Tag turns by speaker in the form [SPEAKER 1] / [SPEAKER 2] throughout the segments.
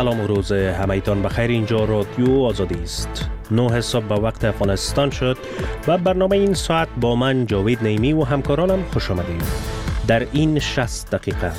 [SPEAKER 1] سلام و روز همایتان بخیر. اینجا رادیو آزادی است. 9 صبح به وقت افغانستان شد و برنامه این ساعت با من جاوید نیمی و همکارانم خوش آمدید. در این 60 دقیقه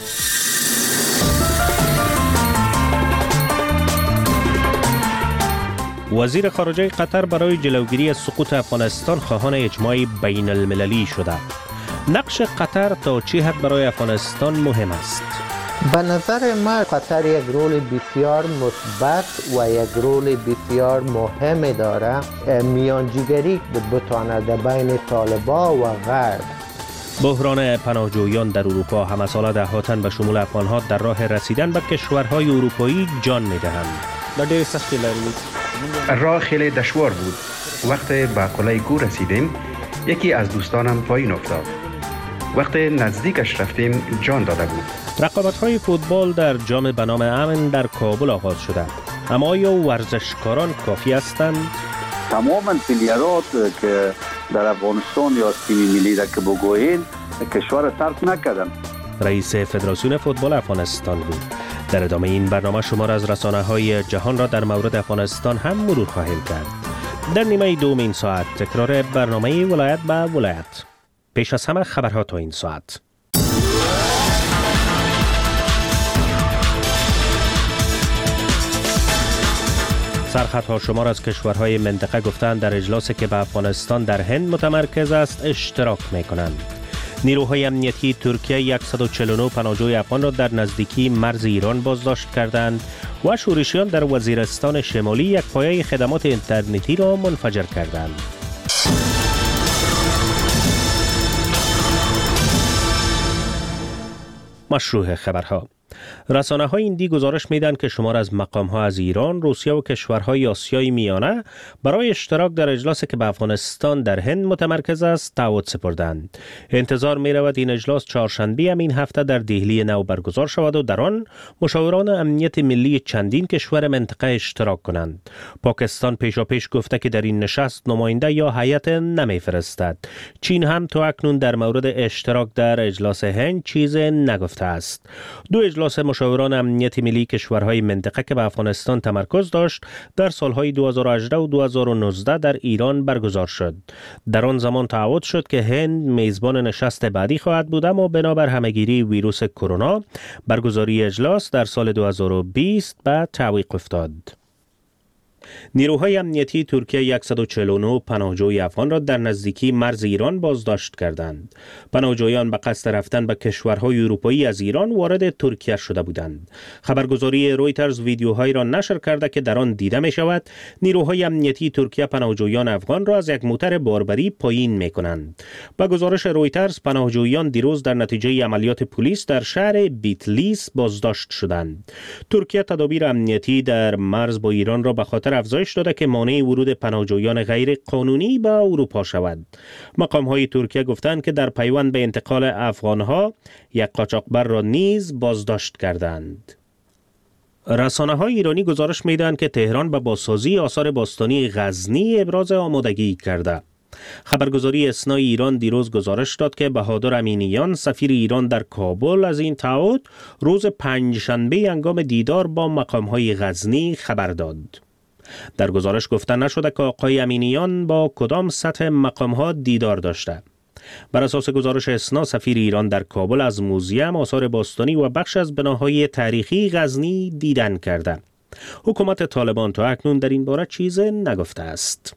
[SPEAKER 1] وزیر خارجه قطر برای جلوگیری از سقوط افغانستان خواهان اجماع بین المللی شده. نقش قطر تا چه حد برای افغانستان مهم است؟
[SPEAKER 2] به نظر من قطر یک رول بسیار مثبت و یک رول بسیار مهم داره. میانجیگری بتواند بین طالبان و غرب.
[SPEAKER 1] بحران پناهجویان در اروپا، همه ساله ده‌ها تن به شمول افغان‌ها در راه رسیدن به کشورهای اروپایی جان می‌دهند.
[SPEAKER 3] ډېر سخت لري.
[SPEAKER 4] راه خیلی دشوار بود. وقتی به قلعه کو رسیدیم یکی از دوستانم پایین افتاد. وقتی نزدیکش رفتیم جان داده بود.
[SPEAKER 1] رقابت‌های فوتبال در جام به نام امن در کابل آغاز شده. اما آیا ورزشکاران کافی هستند؟
[SPEAKER 5] تمام پلیرات که در افغانستان یا تیم ملی را که بگویید کشور ترک نکردن.
[SPEAKER 1] رئیس فدراسیون فوتبال افغانستان بود. در ادامه این برنامه شمار از رسانه‌های جهان را در مورد افغانستان هم مرور خواهیم کرد. در نیمه دوم این ساعت تکرار برنامه ولایت به ولایت. پیش از همه خبرها تا این ساعت. سرخطها شمار از کشورهای منطقه گفتند در اجلاسی که به افغانستان در هند متمرکز است اشتراک می‌کنند. نیروهای امنیتی ترکیه 149 پناهجوی افغان را در نزدیکی مرز ایران بازداشت کردند و شورشیان در وزیرستان شمالی یک پایه خدمات اینترنتی را منفجر کردند. مشروع خبرها. رسانه‌های هندی گزارش می‌دهند که شمار از مقام‌ها از ایران، روسیه و کشورهای آسیای میانه برای اشتراک در اجلاسی که به افغانستان در هند متمرکز است دعوت سپردند. انتظار می‌رود این اجلاس چهارشنبه همین هفته در دهلی نو برگزار شود و در آن مشاوران امنیت ملی چندین کشور منطقه اشتراک کنند. پاکستان پیشاپیش گفته که در این نشست نماینده یا هیئت نمی‌فرستد. چین هم تا اکنون در مورد اشتراک در اجلاس هند چیزی نگفته است. دو اجلاس مشاوران امنیت ملی کشورهای منطقه که به افغانستان تمرکز داشت در سالهای 2018 و 2019 در ایران برگزار شد. در آن زمان تعهد شد که هند میزبان نشست بعدی خواهد بود، اما بنابر همهگیری ویروس کرونا برگزاری اجلاس در سال 2020 به تعویق افتاد. نیروهای امنیتی ترکیه 149 پناهجوی افغان را در نزدیکی مرز ایران بازداشت کردند. پناهجویان به قصد رفتن به کشورهای اروپایی از ایران وارد ترکیه شده بودند. خبرگزاری رویترز ویدیوهایی را نشر کرده که در آن دیده می شود نیروهای امنیتی ترکیه پناهجویان افغان را از یک موتر باربری پایین می کنند. به گزارش رویترز پناهجویان دیروز در نتیجه عملیات پلیس در شهر بیتلیس بازداشت شدند. ترکیه تدابیر امنیتی در مرز با ایران را به خاطر افزایش داده که مانع ورود پناهجویان غیر قانونی به اروپا شود. مقام‌های ترکیه گفتند که در پیوند به انتقال افغان‌ها یک قاچاقبر را نیز بازداشت کردند. رسانه‌های ایرانی گزارش می‌دهند که تهران به بازسازی آثار باستانی غزنی ابراز آمادگی کرده. خبرگزاری اسنا ایران دیروز گزارش داد که بهادر امینیان سفیر ایران در کابل از این تعهد روز پنجشنبه هنگام دیدار با مقام‌های غزنی خبر داد. در گزارش گفته نشده که آقای امینیان با کدام سطح مقام‌ها دیدار داشته. بر اساس گزارش اسنا سفیر ایران در کابل از موزیم آثار باستانی و بخش از بناهای تاریخی غزنی دیدن کرده. حکومت طالبان تا اکنون در این باره چیز نگفته است.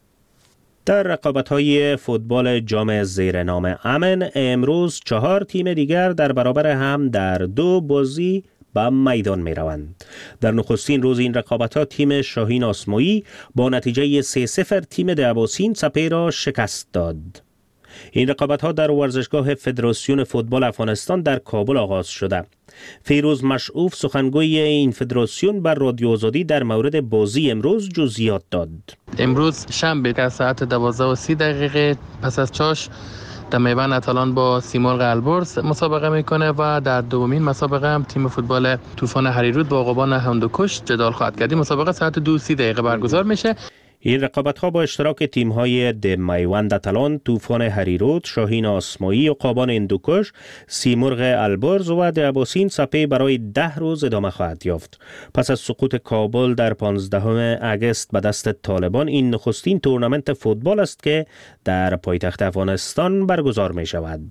[SPEAKER 1] در رقابت‌های فوتبال جام زیر نام امن امروز 4 تیم دیگر در برابر هم در 2 بازی به میدان می روند. در نخستین روز این رقابت‌ها تیم شاهین آسمایی با نتیجه 3-0 تیم دعواسین سپه را شکست داد. این رقابت‌ها در ورزشگاه فدراسیون فوتبال افغانستان در کابل آغاز شده. فیروز مشعوف سخنگوی این فدراسیون بر رادیو آزادی در مورد بازی امروز جزئیات داد.
[SPEAKER 6] امروز شنبه که ساعت 12:30 پس از چاش در میوان اتلان با سیمرغ البرز مسابقه میکنه و در دومین مسابقه هم تیم فوتبال طوفان هریرود با عقبان هندوکش جدال خواهد کرد. مسابقه ساعت 2:30 برگزار میشه.
[SPEAKER 1] این رقابت‌ها با اشتراک تیم‌های میوند اتلان، طوفان هریرود، شاهین آسمایی، عقابان هندوکش، سیمرغ البرز و دعباسین سپه برای 10 روز ادامه خواهد یافت. پس از سقوط کابل در 15 اگست به دست طالبان، این نخستین تورنمنت فوتبال است که در پایتخت افغانستان برگزار می شود.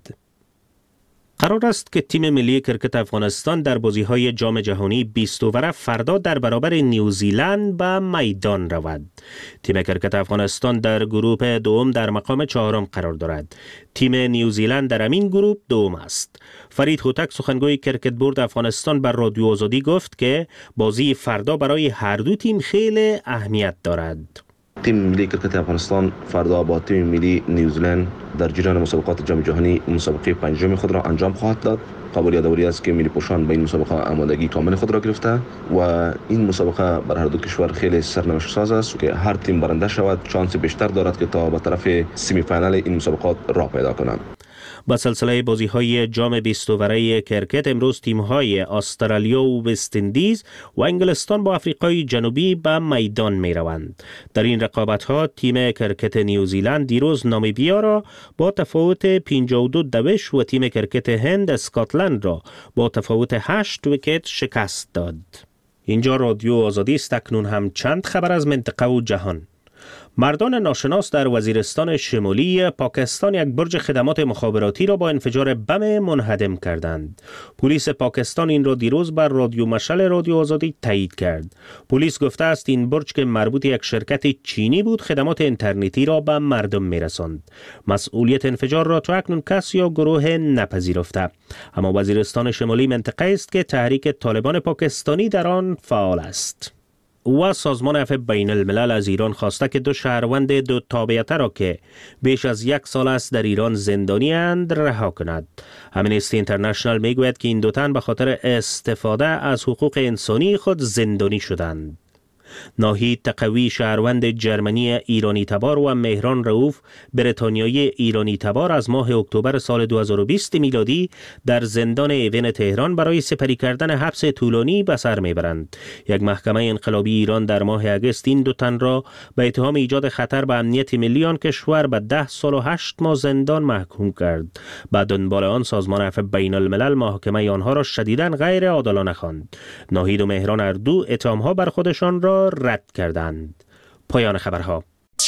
[SPEAKER 1] قرار است که تیم ملی کرکت افغانستان در بازی‌های جام جهانی 20 اوره فردا در برابر نیوزیلند به میدان رود. تیم کرکت افغانستان در گروه دوم در مقام 4 قرار دارد. تیم نیوزیلند در همین گروه دوم است. فرید هوتک سخنگوی کرکت بورد افغانستان بر رادیو آزادی گفت که بازی فردا برای هر دو تیم خیلی اهمیت دارد.
[SPEAKER 3] تیم ملی کرکت افغانستان فردا با تیم ملی نیوزیلند در جریان مسابقات جام جهانی مسابقه پنجم خود را انجام خواهد داد. قابل یادآوری است که ملی پوشان به این مسابقه آمادگی کامل خود را گرفته و این مسابقه بر هر دو کشور خیلی سرنوشت ساز است که هر تیم برنده شود شانس بیشتر دارد که تا به طرف سمی فینال این مسابقات راه پیدا کنند.
[SPEAKER 1] با سلسله بازی‌های جام 20 اوره کرکت امروز تیم‌های استرالیا و وست اندیز و انگلستان با آفریقای جنوبی به میدان می‌روند. در این رقابت‌ها تیم کرکت نیوزیلند دیروز نامیبیا را با تفاوت 52 دوش و تیم کرکت هند اسکاتلند را با تفاوت 8 ویکت شکست داد. اینجا رادیو آزادی است. اکنون هم چند خبر از منطقه و جهان. مردان ناشناس در وزیرستان شمالی پاکستان یک برج خدمات مخابراتی را با انفجار بم منهدم کردند. پلیس پاکستان این را دیروز بر رادیو مشعل رادیو آزادی تایید کرد. پلیس گفته است این برج که مربوط یک شرکت چینی بود خدمات اینترنتی را به مردم میرساند. مسئولیت انفجار را تا اکنون کس یا گروه نپذیرفته، اما وزیرستان شمالی منطقه است که تحریک طالبان پاکستانی در آن فعال است. و سازمان عفو بین الملل از ایران خواسته که 2 شهروند 2 تابعیته را که بیش از 1 سال است در ایران زندانی اند رها کند. امنستی اینترنشنال میگوید که این 2 تن به خاطر استفاده از حقوق انسانی خود زندانی شدند. ناهید تقوی شهروند جرمنی ایرانی تبار و مهران رؤوف بریتانیایی ایرانی تبار از ماه اکتبر سال 2020 میلادی در زندان ایون تهران برای سپری کردن حبس طولانی به سر میبرند. یک محکمه انقلابی ایران در ماه اگست این 2 تن را به اتهام ایجاد خطر به امنیت ملی آن کشور به 10 سال و 8 ماه زندان محکوم کرد. بعد دنبال آن سازمان عفو بین الملل محاکمه آنها را شدیداً غیر عادلانه خواند. ناهید و مهران هر دو اتهام‌ها بر خودشان را رد کردند. پایان خبرها.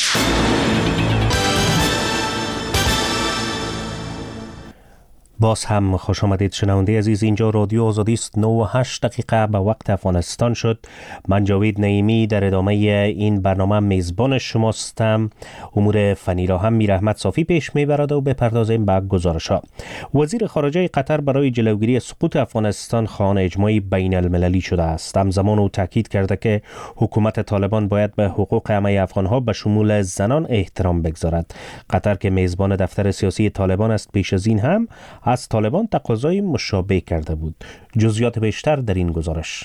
[SPEAKER 1] باز هم خوش آمدید شنونده عزیز. اینجا رادیو آزادی است. 9:08 به وقت افغانستان شد. من جاوید نعیمی در ادامه این برنامه میزبان شماستم. امور فنی را هم میر احمد صافی پیش میبرد و بپردازیم به گزارش‌ها. وزیر خارجه قطر برای جلوگیری سقوط افغانستان خواهان اجماعی بین المللی شده است. همزمان او تاکید کرده که حکومت طالبان باید به حقوق همه افغان‌ها به شمول زنان احترام بگذارد. قطر که میزبان دفتر سیاسی طالبان است پیش از این هم از طالبان تقاضای مشابه کرده بود. جزئیات بیشتر در این گزارش.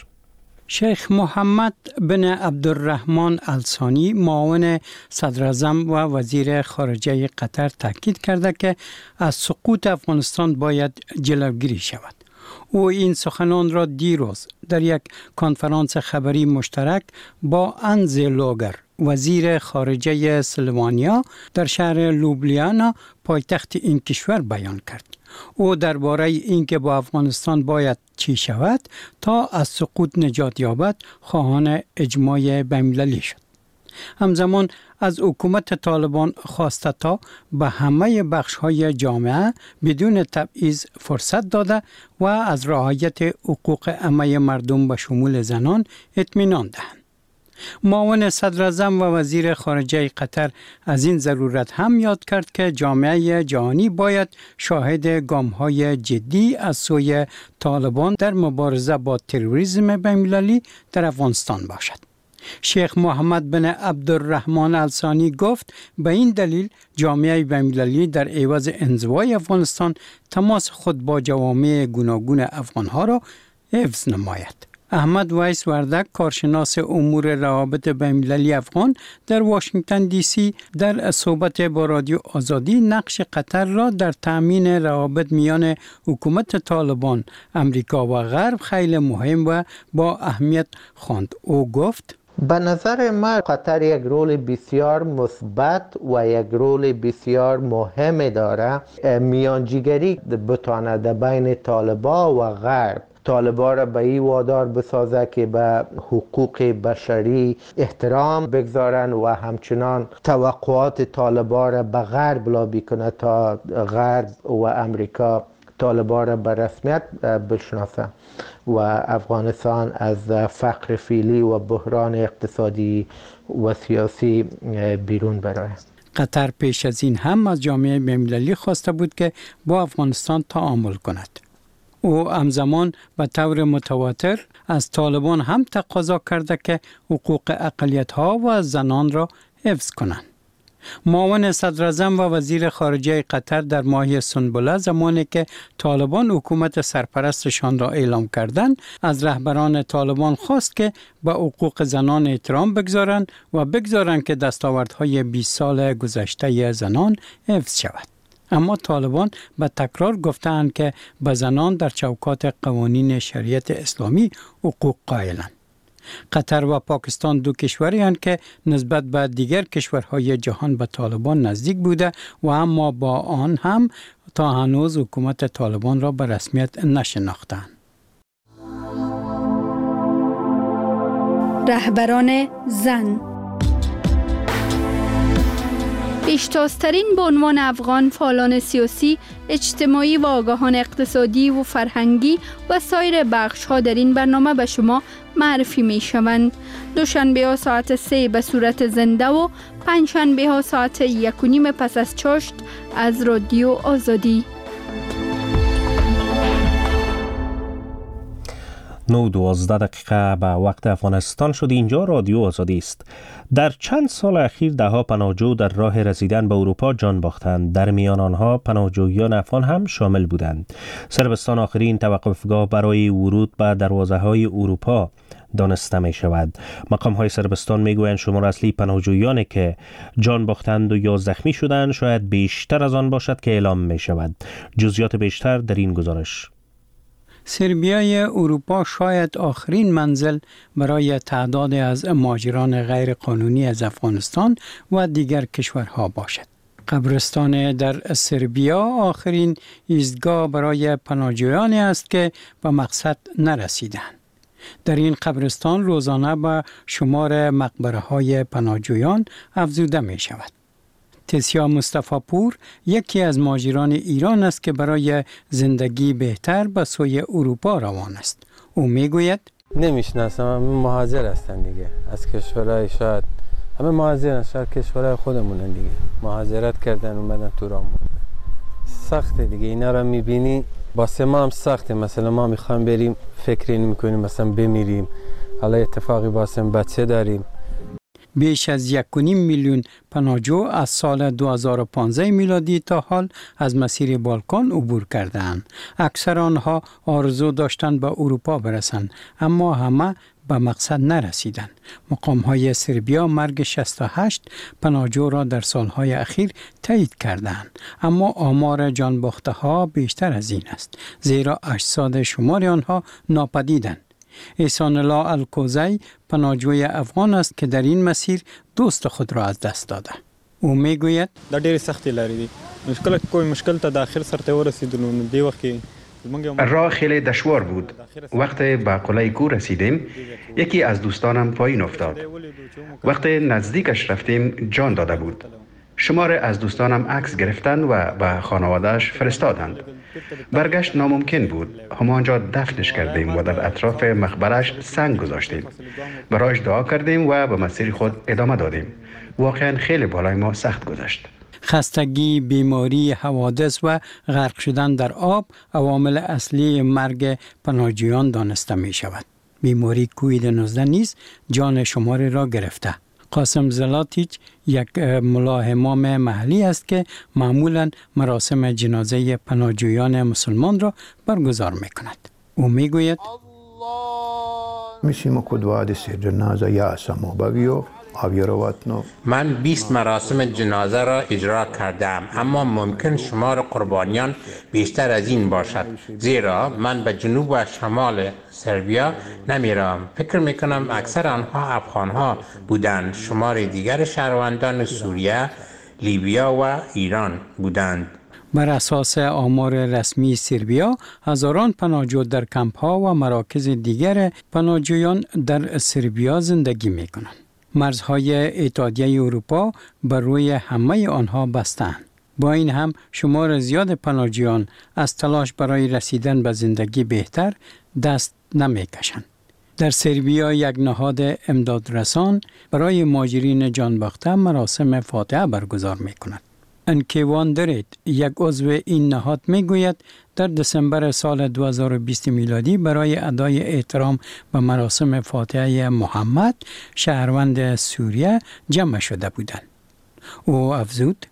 [SPEAKER 7] شیخ محمد بن عبدالرحمن الثانی معاون صدر اعظم و وزیر خارجه قطر تاکید کرده که از سقوط افغانستان باید جلوگیری شود. او این سخنان را دیروز در یک کنفرانس خبری مشترک با انز لوگر وزیر خارجه سلوانیا در شهر لوبلیانا پایتخت این کشور بیان کرد. او درباره اینکه با افغانستان باید چی شود تا از سقوط نجات یابد خواهان اجماع بین‌المللی شد. همزمان از حکومت طالبان خواسته تا به همه بخش‌های جامعه بدون تبعیض فرصت داده و از رعایت حقوق همه مردم به شمول زنان اطمینان دهند. معاون صدر اعظم و وزیر خارجه قطر از این ضرورت هم یاد کرد که جامعه جهانی باید شاهد گام‌های جدی از سوی طالبان در مبارزه با تروریسم بین‌المللی در افغانستان باشد. شیخ محمد بن عبدالرحمن الثانی گفت به این دلیل جامعه بین‌المللی در عوض انزوای افغانستان تماس خود با جوامع گوناگون افغانها را حفظ نماید. احمد ویس وردک کارشناس امور روابط بین‌المللی افغان در واشنگتن دی سی در صحبت با رادیو آزادی نقش قطر را در تأمین روابط میان حکومت طالبان، امریکا و غرب خیلی مهم و با اهمیت خواند. او گفت
[SPEAKER 2] به نظر من قطر یک رول بسیار مثبت و یک رول بسیار مهم داره. میانجیگری بتواند بین طالبان و غرب طالبان را به این وادار بسازه که به حقوق بشری احترام بگذارن و همچنان توقعات طالبان را به غرب لابی کنه تا غرب و امریکا طالبان را به رسمیت بشناسه و افغانستان از فقر فعلی و بحران اقتصادی و سیاسی بیرون برآید.
[SPEAKER 7] قطر پیش از این هم از جامعه بین‌المللی خواسته بود که با افغانستان تعامل کند. او همزمان به طور متواتر از طالبان هم تقاضا کرده که حقوق اقلیت‌ها و زنان را حفظ کنند. معاون صدر اعظم و وزیر خارجه قطر در ماه سنبله زمانی که طالبان حکومت سرپرستشان را اعلام کردند از رهبران طالبان خواست که به حقوق زنان احترام بگذارند و بگذارند که دستاوردهای 20 سال گذشته زنان حفظ شود. اما طالبان به تکرار گفتند که به زنان در چوکات قوانین شریعت اسلامی حقوق قائلند. قطر و پاکستان دو کشوری هستند که نسبت به دیگر کشورهای جهان به طالبان نزدیک بوده و اما با آن هم تا هنوز حکومت طالبان را به رسمیت نشناختند.
[SPEAKER 8] رهبران زن پیشتازترین به عنوان افغان فعالان سیاسی، اجتماعی و آگاهان اقتصادی و فرهنگی و سایر بخش‌ها در این برنامه به شما معرفی می‌شوند. دوشنبه‌ها ساعت 3 به صورت زنده و پنجشنبه‌ها ساعت 1:30 پس از چاشت از رادیو آزادی.
[SPEAKER 1] 9:12 به وقت افغانستان شد. اینجا رادیو آزادی است. در چند سال اخیر ده‌ها پناهجو در راه رسیدن به اروپا جان باختند. در میان آنها پناهجویان افغان هم شامل بودند. صربستان آخرین توقفگاه برای ورود به دروازه‌های اروپا دانسته می شود. مقام‌های صربستان میگویند شمار اصلی پناهجویانی که جان باختند و یا زخمی شدند شاید بیشتر از آن باشد که اعلام می شود. جزئیات بیشتر در این گزارش.
[SPEAKER 7] سربیای اروپا شاید آخرین منزل برای تعداد از مهاجران غیر قانونی از افغانستان و دیگر کشورها باشد. قبرستان در سربیا آخرین ایستگاه برای پناهجویانی است که به مقصد نرسیدند. در این قبرستان روزانه به شمار مقبره‌های پناهجویان افزوده می شود. تسیا مصطفی پور یکی از مهاجران ایران است که برای زندگی بهتر به سوی اروپا روان است. او میگوید
[SPEAKER 9] نمیشناسم، همه مهاجر هستن دیگه، از کشورهای شاید همه مهاجرن، شاید کشورهای خودمونن دیگه، مهاجرت کردن اومدن تو راه. سخته دیگه، اینا رو میبینی واسه ما هم سخته. مثلا ما میخوایم بریم فکری نمیکنیم مثلا بمیریم، حالا اتفاقی واسه بچه داریم.
[SPEAKER 7] بیش از 1.5 میلیون پناهجو از سال 2015 میلادی تا حال از مسیر بالکان عبور کردند. اکثر آنها آرزو داشتند به اروپا برسند، اما همه به مقصد نرسیدند. مقام‌های سربیا مرگ 68 پناهجو را در سالهای اخیر تایید کردند، اما آمار جان باخته‌ها بیشتر از این است، زیرا اجساد شمار آنها ناپدیدند. احسان الله الکوزی پناهجوی افغان است که در این مسیر دوست خود را از دست داده. او میگوید
[SPEAKER 10] دا ډېرې سختې لارې دي. کوئی مشکل ته داخل سرته ورسېدلو نو دې وخت کې
[SPEAKER 4] راه خیلی دشوار بود. وقتی به قلعه کو رسیدیم یکی از دوستانم پایین افتاد. وقتی نزدیکش رفتیم جان داده بود. شمار از دوستانم عکس گرفتند و به خانواده‌اش فرستادند. برگشت ناممکن بود. همانجا دفنش کردیم و در اطراف مقبرش سنگ گذاشتیم. برایش دعا کردیم و به مسیر خود ادامه دادیم. واقعا خیلی بالای ما سخت گذشت.
[SPEAKER 7] خستگی، بیماری، حوادث و غرق شدن در آب عوامل اصلی مرگ پناهجویان دانسته می شود. بیماری کووید 19 نیز جان شماری را گرفته. قاسم زلاتیچ یک ملا امام محلی است که معمولاً مراسم جنازه پناهجویان مسلمان را برگزار می کند. او می گوید
[SPEAKER 11] Mislimo kod 20 dženaza, ja sam obavio, من 20 مراسم جنازه را اجرا کردم، اما ممکن شمار قربانیان بیشتر از این باشد، زیرا من به جنوب و شمال سربیا نمیرم. فکر میکنم اکثر آنها افغانها بودند. شمار دیگر شهروندان سوریه، لیبیا و ایران بودند.
[SPEAKER 7] بر اساس آمار رسمی سربیا، هزاران پناهجو در کمپ‌ها و مراکز دیگر پناهجویان در سربیا زندگی می‌کنند. مرزهای اتحادیه اروپا بر روی همه آنها بسته‌اند. با این هم شمار زیاد پناهجویان از تلاش برای رسیدن به زندگی بهتر دست نمی‌کشند. در سربیا یک نهاد امدادرسان برای مهاجرین جانباخته مراسم فاتحه برگزار می‌کند. انکیوان درید، یک عضو این نهاد میگوید در دسامبر سال 2020 میلادی برای ادای احترام به مراسم فاتحه محمد شهروند سوریه جمع شده بودند. او افزود: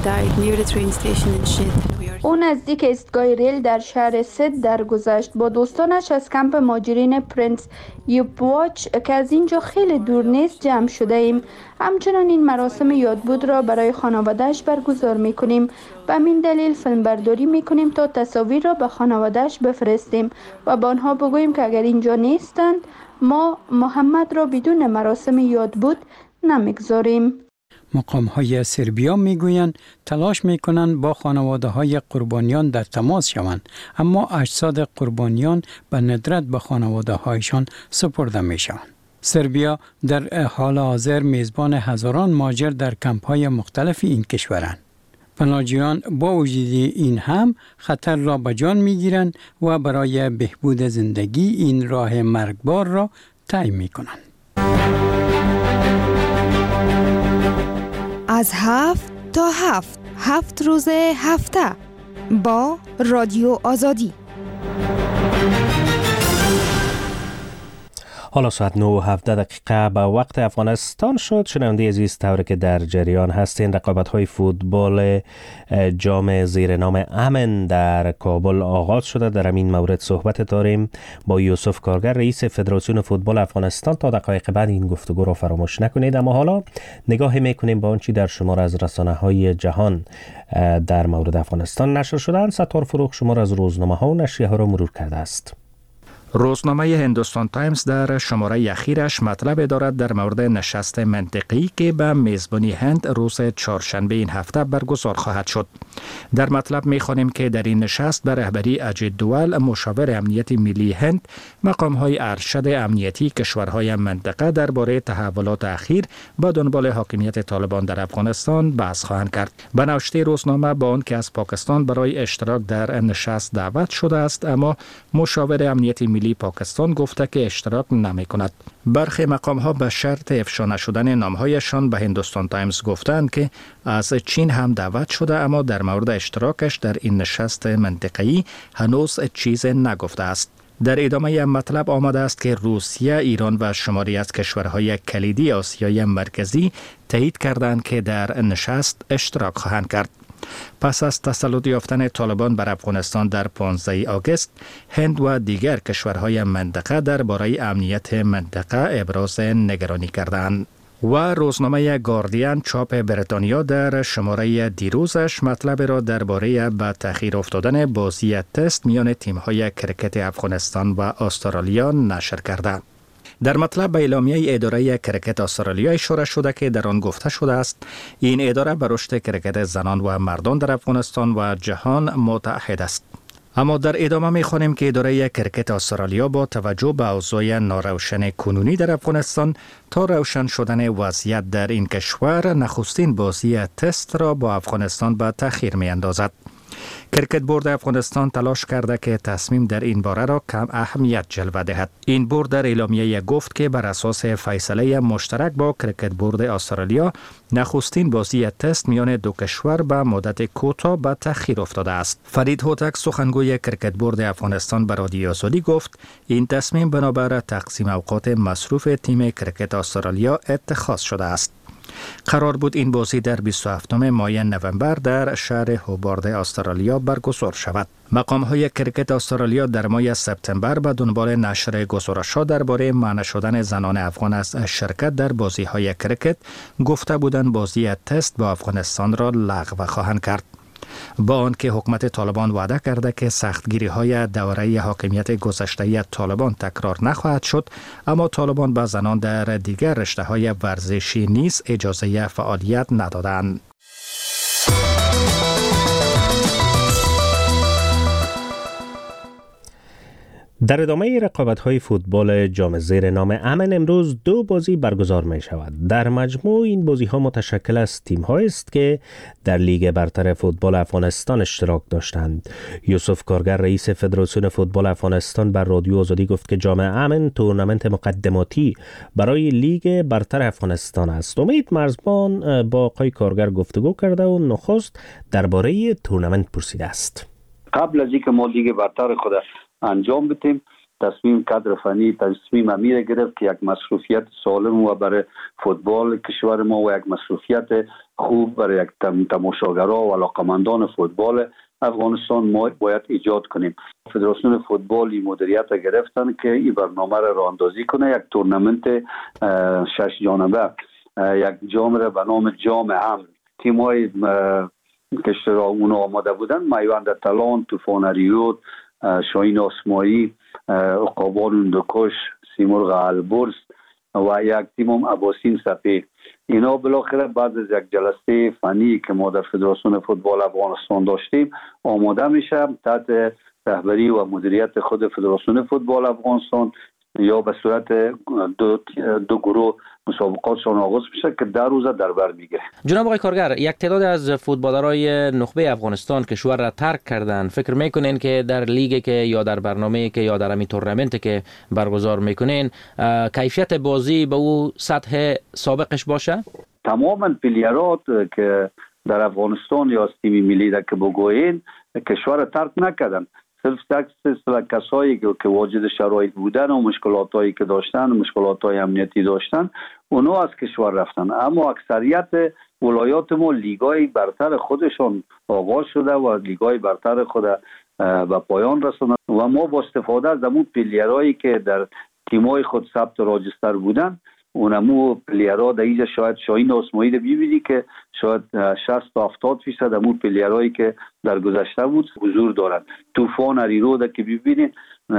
[SPEAKER 8] او نزدیک ایستگاه ریل در شهر سد درگذشت. با دوستانش از کمپ مهاجرین پرنس یوپواچ که از اینجا خیلی دور نیست جمع شده ایم. همچنان این مراسم یادبود را برای خانواده‌اش برگزار می‌کنیم. به همین دلیل فیلمبرداری می‌کنیم تا تصاویر را به خانواده‌اش بفرستیم و به آنها بگوییم که اگر اینجا نیستند ما محمد را بدون مراسم یادبود نمی‌گذاریم.
[SPEAKER 7] مقام‌های سربیا میگویند تلاش میکنند با خانواده‌های قربانیان در تماس شوند، اما اجساد قربانیان به ندرت به خانواده‌هایشان سپرده میشوند. سربیا در حال حاضر میزبان هزاران مهاجر در کمپ‌های مختلف این کشورند. پناهجویان با وجود این هم خطر را به جان میگیرند و برای بهبود زندگی این راه مرگبار را طی میکنند.
[SPEAKER 12] از 7 تا 7 روز هفته با رادیو آزادی.
[SPEAKER 1] حالا ساعت 9:17 به وقت افغانستان شد. شنونده عزیز، طوری که در جریان هستین، رقابت‌های فوتبال جام زیر نام امن در کابل آغاز شده. در همین مورد صحبت داریم با یوسف کارگر، رئیس فدراسیون فوتبال افغانستان. تا دقایق بعد این گفتگو را فراموش نکنید. اما حالا نگاه میکنیم با آنچه در شمار از رسانه‌های جهان در مورد افغانستان نشر شدند. ستار فروغ شمار از روزنامه‌ها و نشریه‌ها را مرور کرده است.
[SPEAKER 13] روزنامه هندوستان تایمز در شماره اخیرش مطلب دارد در مورد نشست منطقی که به میزبانی هند روز چهارشنبه این هفته برگزار خواهد شد. در مطلب می‌خوانیم که در این نشست به رهبری اجیت دوال، مشاور امنیت ملی هند، مقام‌های ارشد امنیتی کشورهای منطقه درباره تحولات اخیر با دنبال حاکمیت طالبان در افغانستان بحث خواهند کرد. به نوشته روزنامه با آنکه از پاکستان برای اشتراک در نشست دعوت شده است، اما مشاور امنیت ملی پاکستان گفته که اشتراک نمی کند. برخی مقام ها به شرط افشا نشدن نامهایشان به هندوستان تایمز گفتند که از چین هم دعوت شده، اما در مورد اشتراکش در این نشست منطقه‌ای هنوز چیز نگفته است. در ادامه مطلب آمده است که روسیه، ایران و شماری از کشورهای کلیدی آسیای مرکزی تایید کردند که در نشست اشتراک خواهند کرد. پس از تسلط یافتن طالبان بر افغانستان در 15 آگوست، هند و دیگر کشورهای منطقه درباره امنیت منطقه ابراز نگرانی کردند. و روزنامه گاردین چاپ بریتانیا در شماره دیروزش مطلب را درباره به تأخیر افتادن بازی تست میان تیم‌های کرکت افغانستان و استرالیا نشر کرده. در مطلب به اعلامیه اداره کرکت استرالیا اشاره شده که در آن گفته شده است این اداره به رشد کرکت زنان و مردان در افغانستان و جهان متعهد است. اما در ادامه می‌خوانیم که اداره کرکت استرالیا با توجه به اوضاع ناروشن کنونی در افغانستان تا روشن شدن وضعیت در این کشور نخستین بازی تست را با افغانستان به تأخیر می‌اندازد. کرکت بورد افغانستان تلاش کرده که تصمیم در این باره را کم اهمیت جلوه دهد. این بورد در اعلامیه گفت که بر اساس فیصله مشترک با کرکت بورد استرالیا نخستین بازی تست میان دو کشور به مدت کوتاه به تأخیر افتاده است. فرید هوتک، سخنگوی کرکت بورد افغانستان، به رادیو آزادی گفت این تصمیم بنابر تقسیم اوقات مصروف تیم کرکت استرالیا اتخاذ شده است. قرار بود این بازی در 27 ماه نوامبر در شهر هوبارد استرالیا برگزار شود. مقام‌های کرکت استرالیا در ماه سپتامبر به دنبال نشر گزارش‌ها درباره منع شدن زنان افغان از شرکت در بازی‌های کرکت گفته بودند بازی تست با افغانستان را لغو خواهند کرد. با آنکه حکومت طالبان وعده کرده که سختگیری‌های دوره حاکمیت گذشته طالبان تکرار نخواهد شد، اما طالبان به زنان در دیگر رشته‌های ورزشی نیز اجازه فعالیت ندادند.
[SPEAKER 1] در ادامه رقابت‌های فوتبال جام زیر نام امن امروز 2 بازی برگزار می شود. در مجموع این بازی‌ها متشکل از تیم‌هایی است که در لیگ برتر فوتبال افغانستان اشتراک داشتند. یوسف کارگر رئیس فدراسیون فوتبال افغانستان بر رادیو آزادی گفت که جام امن تورنمنت مقدماتی برای لیگ برتر افغانستان است. امید مرزبان با آقای کارگر گفتگو کرده و نخست درباره تورنمنت پرسیده است.
[SPEAKER 5] قبل از اینکه ما لیگ برتر خود انجام بدیم، تصمیم کادر فنی تصمیم امیر گرفت که یک مصروفیت سالم و برای فوتبال کشور ما و یک مصروفیت خوب برای یک تماشاگرها و علاقمندان فوتبال افغانستان ما باید ایجاد کنیم. فدراسیون فوتبالی مدیریت گرفتن که این برنامه را راه اندازی کنه. یک تورنمنت 6 جانبه، یک جام را به نام جام امن. تیم‌های که اشتراک آماده بودن میوند تالان، طوفان ریود، شاهین آسمایی، عقابان اندکش، سیمرغ البرز و یک تیم هم اباسین سپه. اینا بالاخره بعد از یک جلسه فنی که ما در فدراسیون فوتبال افغانستان داشتیم آماده میشه تحت رهبری و مدیریت خود فدراسیون فوتبال افغانستان یا به صورت دو گروه مسابقاتشان آغاز میشه که در روزه در بر میگیره.
[SPEAKER 14] جناب آقای کارگر، یک تعداد از فوتبالرای نخبه افغانستان کشور را ترک کردن. فکر میکنین که در لیگ که یا در برنامه که یا در همین تورنمنت که برگزار میکنین کیفیت بازی به او سطح سابقش باشه؟
[SPEAKER 5] تماما پلیرات که در افغانستان یا تیم ملی را که بگوین کشور ترک نکردن. صرف کسایی که واجد شرایط بودن و مشکلاتایی که داشتن، مشکلاتای امنیتی داشتن، اونا از کشور رفتن. اما اکثریت ولایات ما لیگای برتر خودشون آغاز شده و لیگای برتر خود به پایان رسوندن و ما با استفاده از همون پلیرایی که در تیمای خود ثبت راجستر بودن، اونمو پلیرها در اینجا شاید شاهین آسمایی رو ببینی که شاید 60 تا 70% همو پلیرهایی که در گذشته بود حضور دارن. طوفان اریرود که ببینید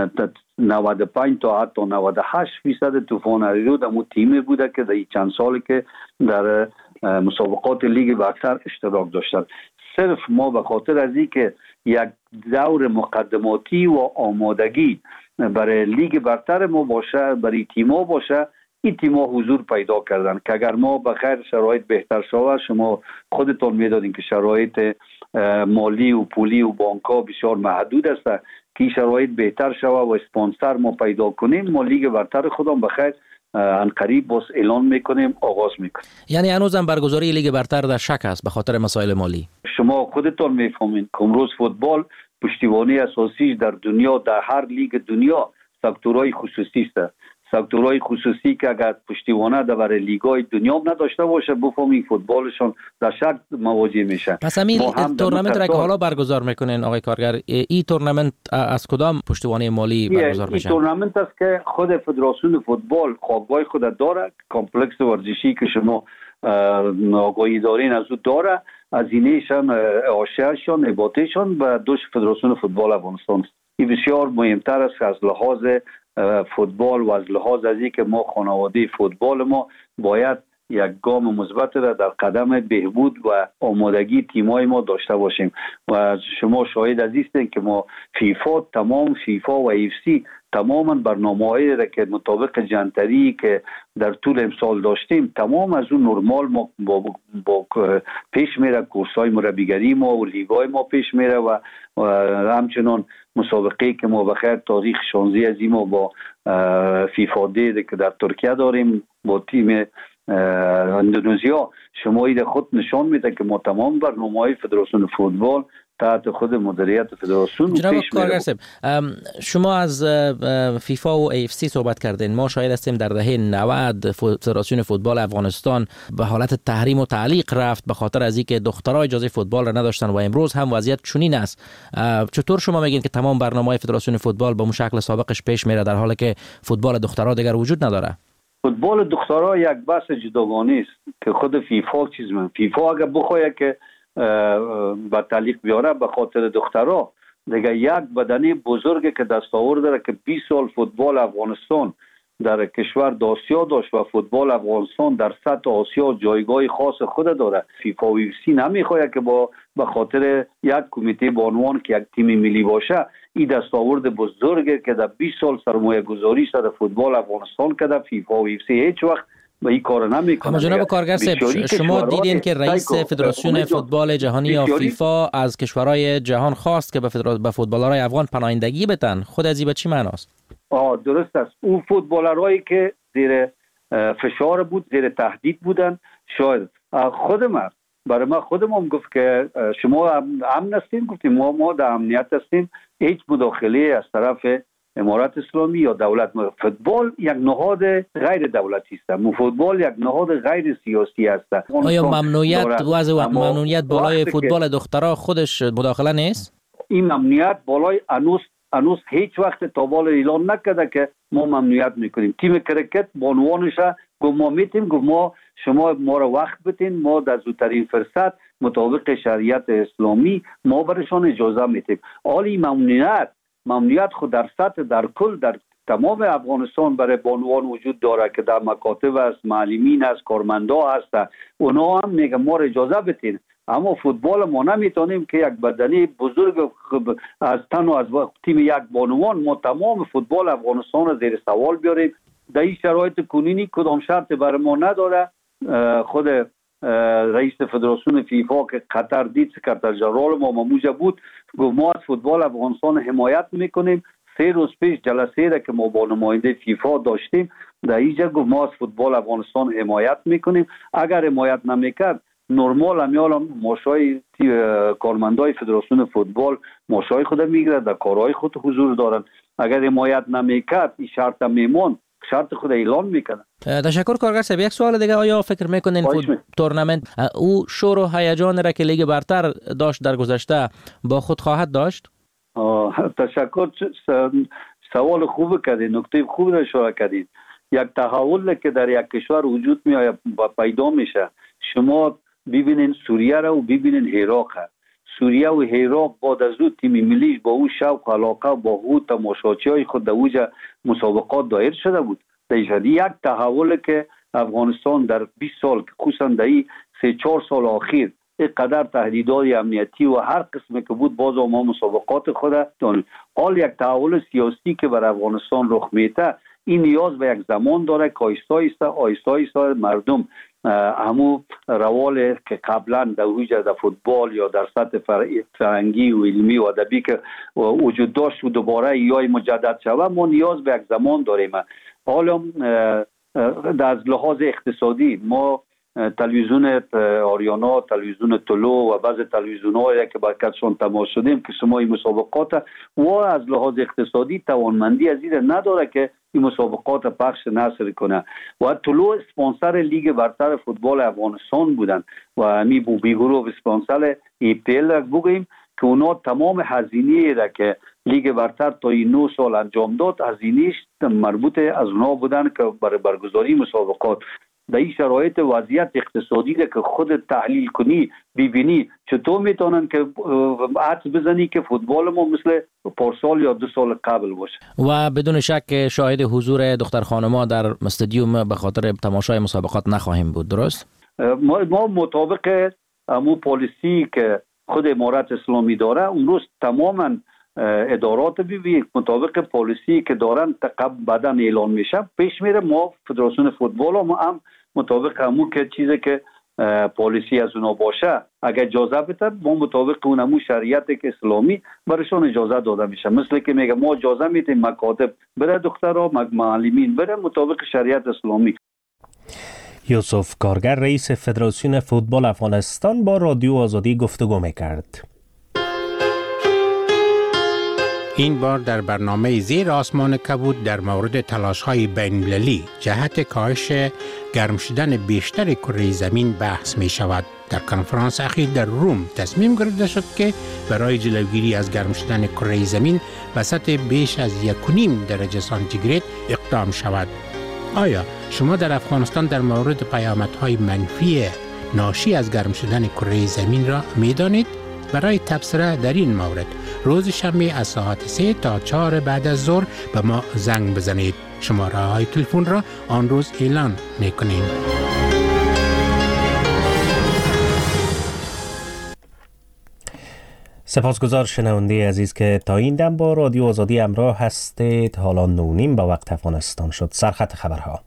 [SPEAKER 5] 95 تا حتی 98% طوفان اریرود همو تیمی بوده که در این چند سالی که در مسابقات لیگ برتر اشتراک داشتن. صرف ما به خاطر از این که یک دور مقدماتی و آمادگی برای لیگ برتر ما باشه، برای تیم‌ها باشه، این تیم‌ها حضور پیدا کردن که اگر ما به خیر شرایط بهتر شود، شما خودتون میدادین که شرایط مالی و پولی و بانک‌ها بسیار محدود است، که شرایط بهتر شود و اسپانسر ما پیدا کنیم، ما لیگ برتر خودم به خیر ان قریب باز اعلان میکنیم، آغاز میکنیم.
[SPEAKER 14] یعنی هنوزم برگزاری لیگ برتر در شک است به خاطر مسائل مالی؟
[SPEAKER 5] شما خودتون میفهمین که امروز فوتبال پشتیبانی اساسی در دنیا، در هر لیگ دنیا سکتورهای خصوصی است. سکتورهای خصوصی که اگر پشتیبانه در لیگ‌های دنیا نداشته باشه، بفهمین فوتبالشون در شک مواجه میشه.
[SPEAKER 14] پس همین تورنمنت را که حالا برگزار میکنین آقای کارگر، این تورنمنت از کدام پشتیبانی مالی برگزار میشه؟
[SPEAKER 5] این تورنمنت است که خود فدراسیون فوتبال خوابگاه خود داره، کامپلکس ورزشی که شما آگاهی دارین از او داره، هزینه‌شان، عاشقشان، عبادتشان به دوش فدراسیون فوتبال افغانستان. این بسیار مهمتر است از لحاظ فوتبال و از لحاظ از این که ما خانواده فوتبال ما باید یک گام مثبت را در قدم بهبود و آمادگی تیمای ما داشته باشیم و شما شاهد از هستید که ما تمام فیفا و ایف سی تماما برنامه‌هایی را که مطابق جنتری که در طول امسال داشتیم تمام از اون نرمال ما با پیش میره، کورس‌های مربیگری ما و لیگ‌های ما پیش میره و همچنان مسابقه که ما بخیر تاریخ 16 از ما با فیفا دیده که در ترکیه داریم با تیم اندونزیا، شما خود نشان میده که ما تمام برنامه‌های فدراسیون فوتبال تحت خود مدیریت فدراسیون
[SPEAKER 14] جناب
[SPEAKER 5] پیش
[SPEAKER 14] کارگر صاحب، شما از فیفا و AFC صحبت کردین. ما شاهد هستیم در دهه 90 فدراسیون فوتبال افغانستان به حالت تحریم و تعلیق رفت به خاطر از اینکه دخترها اجازه فوتبال را نداشتن و امروز هم وضعیت چنین است. چطور شما میگین که تمام برنامه‌های فدراسیون فوتبال به شکل سابقش پیش میره در حالی که فوتبال دخترها دیگر وجود نداره؟
[SPEAKER 5] فوتبال دخترها یک بحث جداگانه است که خود فیفا فیفا اگر بخواد که با تعلیق بیاره به خاطر دخترها، دیگه یک بدنه بزرگی که دستاورد داره که 20 سال فوتبال افغانستان در کشور آسیا داشت و فوتبال افغانستان در سطح آسیا جایگاه خاص خود داره. فیفا و UFC نمیخواد که به خاطر یک کمیته به عنوان که یک تیم ملی باشه این دستاورد بزرگی که در 20 سال سرمایه گذاری در فوتبال افغانستان کرده، فیفا و UFC هیچ وقت به این کار نمیکنه.
[SPEAKER 14] اما جناب کارگر صاحب، شما دیدین که رئیس فدراسیون فوتبال جهانی یا فیفا از کشورهای جهان خواست که به فوتبالرهای افغان پناهندگی بدن. خود از این به چی معناست؟
[SPEAKER 5] درست است. اون فوتبالرهایی که زیر فشار بود، زیر تهدید بودن، شاید برای ما خودم هم گفت که شما امن هستین، گفتیم ما در امنیت هستیم، هیچ مداخله از طرف امارات اسلامی یا دولت. فوتبال یک نهاد غیر دولتی است. فوتبال یک نهاد غیر سیاسی است.
[SPEAKER 14] آیا ممنوعیت بالای فوتبال دخترها خودش مداخله نیست؟
[SPEAKER 5] این ممنوعیت بالای انوس هیچ وقت تابال اعلان نکرده که ما ممنوعیت میکنیم. تیم کرکت با عنوانش گفت ما میتیم، گفت ما شما ما را وقت بدین، ما در زودترین فرصت مطابق شریعت اسلامی ما برشان اجازه میتیم. حالی ممنوعیت خود در سطح در کل در تمام افغانستان برای بانوان وجود داره که در مکاتب است، معلمین است، کارمندا هست، اونا هم میگه ما را اجازه بدین. اما فوتبال ما نمیتونیم که یک بدنی بزرگ از تن و از تیم یک بانوان ما تمام فوتبال افغانستان را زیر سوال بیاریم. در این شرایط کنونی کدام شرط برای ما نداره. خود رئیس فدراسیون فیفا که قطر دید، سکرتر ژنرال ما موجه بود، گفت ما از فوتبال افغانستان حمایت میکنیم. 3 روز پیش جلسه را که ما با نماینده فیفا داشتیم در اینجا گفت ما از فوتبال افغانستان حمایت میکنیم. اگر حمایت نمیکرد نرمال همیال ماشای کارمندای فدراسیون فوتبال ماشای خود میگیرد، در کارهای خود حضور دارن. اگر حمایت نمیکرد این شرط میمون، شرط خود اعلان میکنه.
[SPEAKER 14] تشکر کارگر صاحب. یک سوال دیگه، آیا فکر میکنین تورنمنت او شور و هیجان را که لیگ برتر داشت در گذشته با خود خواهد داشت؟
[SPEAKER 5] تشکر، سوال خوب کردین، نکته خوب را اشاره کردین. یک تحول که در یک کشور وجود میآید پیدا میشه. شما ببینین سوریه را و ببینین عراق. سوریه و عراق بعد از او تیم ملی با او شوق و علاقه با او تماشاچیای خود در اوج مسابقات دایر شده بود. در یک تحول که افغانستان در 20 سال خصوصا در 3-4 سال اخیر اینقدر تهدیدات امنیتی و هر قسم که بود باز ما مسابقات خود داریم. حال یک تحول سیاسی که بر افغانستان رخ میده این نیاز به یک زمان داره که آیسته مردم همو روال که قبلا در وجود در فوتبال یا در سطح فرهنگی و علمی و ادبی که وجود داشت و دوباره یا مجدد شود، ما نیاز به یک زمان داریم. حالا از لحاظ اقتصادی ما تلویزیون آریانا، تلویزیون طلوع و بعض تلویزیون‌هایی که برکتشان تماس شدیم که شما این مسابقات و از لحاظ اقتصادی توانمندی از این نداره که این مسابقات پخش نشر کنه. و طلوع اسپانسر لیگ برتر فوتبال افغانستان بودن و همی بیگروه اسپانسر EPL را بگوییم که اونا تمام هزینه را که لیگ برتر تا این 9 سال انجام داد هزینه‌اش مربوط از اونا بودن که برای برگزاری مسابقات. در این شرایط وضعیت اقتصادی را که خود تحلیل کنی ببینی چطور میتونن که حدس بزنی که فوتبال ما مثل پارسال یا 2 سال قبل باشه.
[SPEAKER 14] و بدون شک شاهد حضور دختر خانما در استادیوم به خاطر تماشای مسابقات نخواهیم بود، درست؟
[SPEAKER 5] ما مطابق امو پالیسی که خود امارات اسلامی داره اون روز تماما ادارات بی مطابق پالیسی که دارن بعدا اعلان میشه پیش میره. ما فدراسیون فوتبال هم مطابق همون که چیزی که پالیسی از اونا باشه اگر اجازه بده ما مطابق اونمو شریعت که اسلامی برشون اجازه داده میشه. مثل که میگه ما اجازه میدیم مکاتب بره دخترها، معلمین بره مطابق شریعت اسلامی.
[SPEAKER 1] یوسف کارگر رئیس فدراسیون فوتبال افغانستان با رادیو آزادی گفتگو میکرد.
[SPEAKER 11] این بار در برنامه زیر آسمان کبود در مورد تلاش‌های بین‌المللی جهت کاهش گرم شدن بیشتر کره زمین بحث می شود. در کنفرانس اخیر در روم تصمیم گرفته شد که برای جلوگیری از گرم شدن کره زمین به سطح بیش از 1.5 درجه سانتیگراد اقدام شود. آیا شما در افغانستان در مورد پیامدهای منفی ناشی از گرم شدن کره زمین را می دانید؟ برای تبصره در این مورد روز شنبه از ساعت 3 تا 4 بعد از ظهر به ما زنگ بزنید. شماره های تلفن را آن روز اعلان می کنیم.
[SPEAKER 1] سپاسگزار شنونده عزیز که تا این دم با رادیو آزادی همراه هستید. حالا 9:30 به وقت افغانستان شد. سرخط خبرها.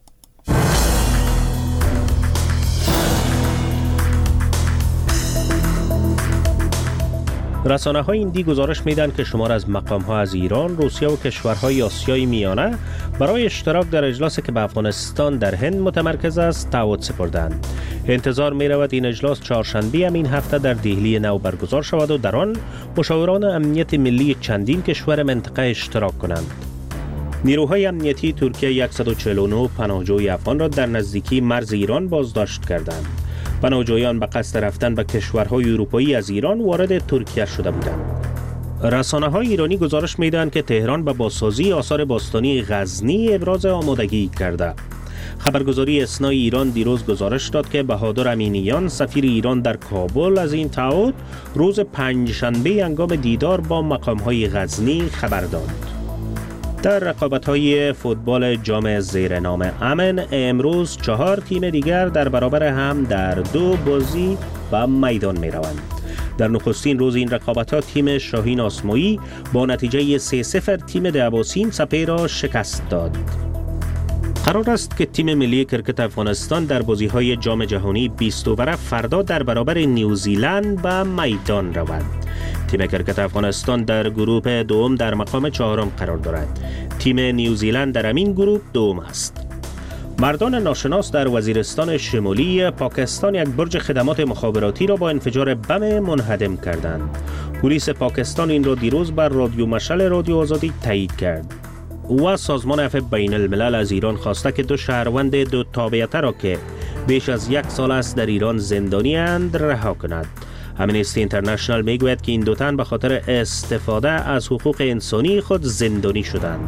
[SPEAKER 1] رسانه‌های هندی گزارش میدن که شمار از مقام‌ها از ایران، روسیه و کشورهای آسیای میانه برای اشتراک در اجلاسی که به افغانستان در هند متمرکز است تعهد سپردند. انتظار می‌رود این اجلاس چهارشنبه این هفته در دهلی نو برگزار شود و در آن مشاوران امنیت ملی چندین کشور منطقه اشتراک کنند. نیروهای امنیتی ترکیه 149 پناهجوی افغان را در نزدیکی مرز ایران بازداشت کردند. پناهجویان به قصد رفتن به کشورهای اروپایی از ایران وارد ترکیه شده بودند. رسانه‌های ایرانی گزارش می‌دهند که تهران به بازسازی آثار باستانی غزنی ابراز آمادگی کرده. خبرگزاری اسنا ایران دیروز گزارش داد که بهادر امینیان سفیر ایران در کابل از این تعهد روز پنجشنبه هنگام دیدار با مقام‌های غزنی خبر داد. در رقابت‌های فوتبال جام زیر نام امن امروز 4 تیم دیگر در برابر هم در 2 بازی به میدان می‌روند. در نخستین روز این رقابت‌ها تیم شاهین آسمایی با نتیجه 3-0 تیم دهباسین سپه را شکست داد. قرار است که تیم ملی کرکت افغانستان در بازی‌های جام جهانی 20 اوره فردا در برابر نیوزیلند به میدان رود. تیم کرکت افغانستان در گروه دوم در مقام 4 قرار دارد. تیم نیوزیلند در همین گروه دوم است. مردان ناشناس در وزیرستان شمالی پاکستان یک برج خدمات مخابراتی را با انفجار بم منهدم کردند. پلیس پاکستان این را دیروز بر رادیو مشعل رادیو آزادی تایید کرد. و سازمان عفو بین الملل از ایران خواسته که 2 شهروند 2 تابعیته را که بیش از 1 سال است در ایران زندانی اند رها کند. امنستی اینترنشنال میگوید که این 2 تن به خاطر استفاده از حقوق انسانی خود زندانی شدند.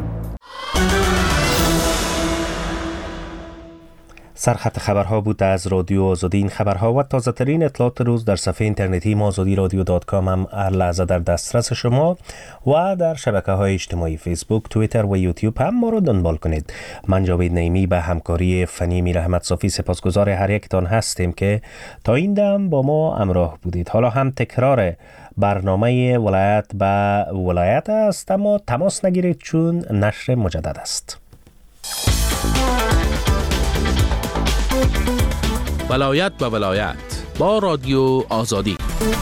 [SPEAKER 1] سرخط خبرها بود از رادیو آزادی. این خبرها و تازه ترین اطلاعات روز در صفحه اینترنتی mazodiradio.com هم هر لحظه در دسترس شما و در شبکه‌های اجتماعی فیسبوک، توییتر و یوتیوب هم ما رو دنبال کنید. من جاوید نعیمی به همکاری فنی میر احمد صافی سپاسگزار هر یکتان هستیم که تا این دم با ما همراه بودید. حالا هم تکرار برنامه ولایت به ولایت است، اما تماس نگیرید چون نشر مجدد است.
[SPEAKER 15] ولایت به ولایت با رادیو آزادی.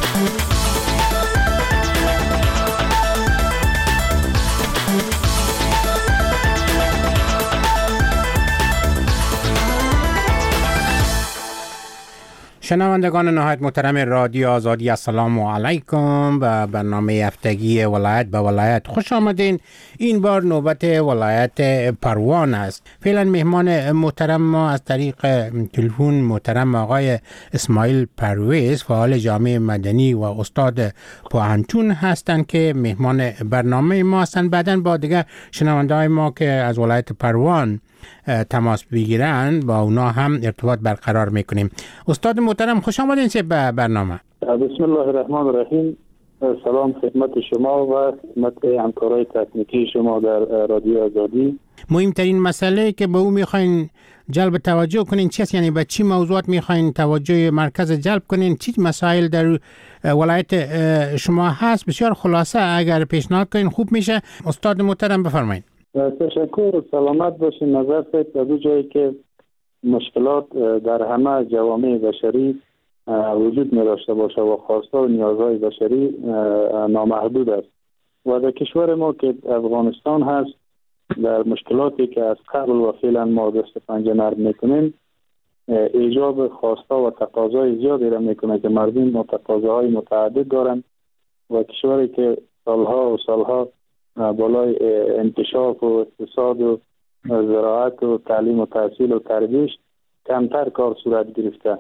[SPEAKER 11] شنوندگان نهایت محترم رادیو آزادی، السلام علیکم. به برنامه هفتگی ولایت به ولایت خوش آمدین. این بار نوبت ولایت پروان است. فعلا مهمان محترم ما از طریق تلفن محترم آقای اسماعیل پرویز، فعال جامعه مدنی و استاد پوهنتون هستند که مهمان برنامه ما هستند. بعداً با دیگر شنونده‌های ما که از ولایت پروان تماس بگیرن با اونا هم ارتباط برقرار میکنیم. استاد محترم خوش آمدین به برنامه.
[SPEAKER 16] بسم الله الرحمن الرحیم. سلام خدمت شما و خدمت همکارای تکنیکی شما در رادیو آزادی.
[SPEAKER 11] مهمترین مسئله که به او میخواین جلب توجه کنین چیست؟ یعنی به چی موضوعات میخواین توجه مرکز جلب کنین؟ چی مسائل در ولایت شما هست؟ بسیار خلاصه اگر پیشنهاد کنین خوب میشه. استاد محترم بفرمایید.
[SPEAKER 16] تشکر. سلامت باشین. نظر سید از جایی که مشکلات در همه جوامع بشری وجود می داشته باشه و خواسته و نیازهای بشری نامحدود است و در کشور ما که افغانستان هست در مشکلاتی که از قبل و فعلا ما دست پنجه نرم میکنیم ایجاب خواسته و تقاضای زیادی را میکنه که مردم تقاضاهای متعدد دارن و کشوری که سالها و سالها بالای انکشاف و اقتصاد و زراعت و تعلیم و تحصیل و تربیت کمتر کار صورت گرفته.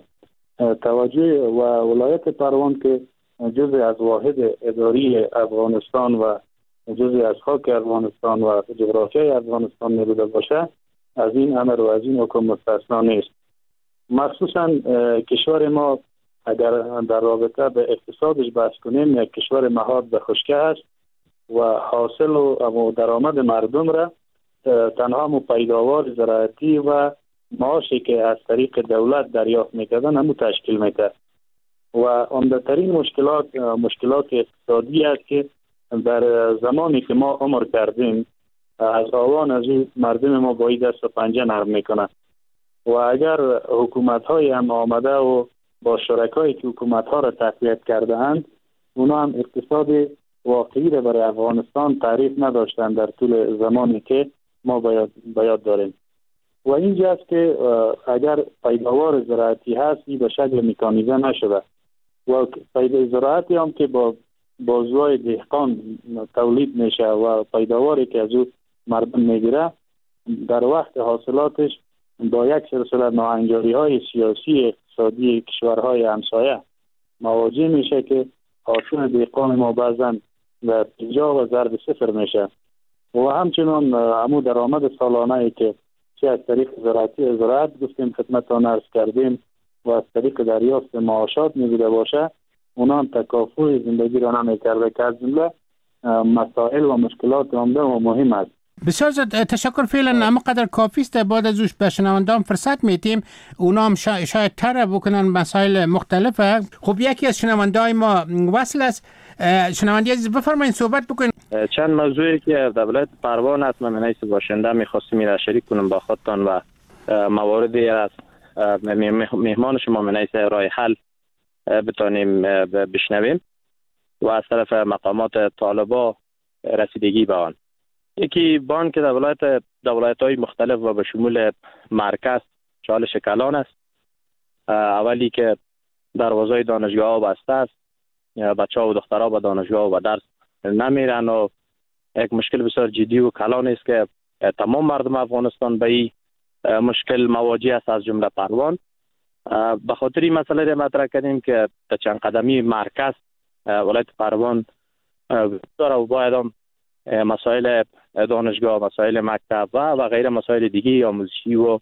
[SPEAKER 16] توجه و ولایت پروان که جزء از واحد اداری افغانستان و جزء از خاک افغانستان و جغرافیای افغانستان نبوده باشه، از این امر و از این حکم مستثنا نیست. مخصوصا کشور ما اگر در رابطه به اقتصادش بحث کنیم، یک کشور مهاد به خشکی است و حاصل و درآمد مردم را تنها پیداوار زراعتی و معاشی که از طریق دولت دریافت میکردن همو تشکیل میده و عمده‌ترین مشکلات اقتصادی است که در زمانی که ما عمر کردیم از آوان از این مردم ما باید دست و پنجه نرم میکنه و اگر حکومت های هم آمده و با شرکایی که حکومت ها را تقویت کرده اند، اونا هم اقتصاد واقعی را برای افغانستان تعریف نداشتند در طول زمانی که ما باید داریم. و اینجاست که اگر پیداوار زراعتی هست این به شکل مکانیزه نشده و زراعتی هم که با بازوهای دهقان تولید میشه و پیداواری که از او مردم میگیره در وقت حاصلاتش با یک سلسله ناهنجاری های سیاسی اقتصادی کشورهای همسایه مواجه میشه که حاصل دهقان ما بعضا در 50 و ضرب 0 میشه و همچنان همون درآمد سالانه ای که چه از طریق زراعت گفتیم خدمتتان عرض کردیم و از طریق دریافت معاشات میبوده باشه، اونا هم تکافل زندگی را نمیکرده که از جمله مسائل و مشکلات عمده و مهم است.
[SPEAKER 11] بسیار زیاد تشکر. فعلا اما قدر کافی است. بعد از اوش به شنوندان فرصت میتیم اونا هم شاید تر بکنن مسائل مختلفه. خب یکی از شنوندای ما وصل است. شنونده عزیز بفرمایید صحبت بکنید.
[SPEAKER 17] چند موضوعی که در ولایت پروان است من حیث باشنده می‌خواستم میرا شریک کنم با خودتان و مواردی از مهمان شما من حیث راه حل بتانیم بشنویم و از طرف مقامات طالبا رسیدگی به آن. یکی بان که در ولایت‌های مختلف و به شمول مرکز چالش کلان است. اولی که دروازه دانشگاه بسته است، بچه‌ها و دخترها به دانشگاه و درس نمیرن و یک مشکل بسیار جدی و کلان است که تمام مردم افغانستان به این مشکل مواجه است از جمله پروان. به خاطر این مسئله را مطرح کردیم که چند قدمی مرکز ولایت پروان داره و باید هم مسائل دانشگاه، مسائل مکتب و غیره مسائل دیگه آموزشی و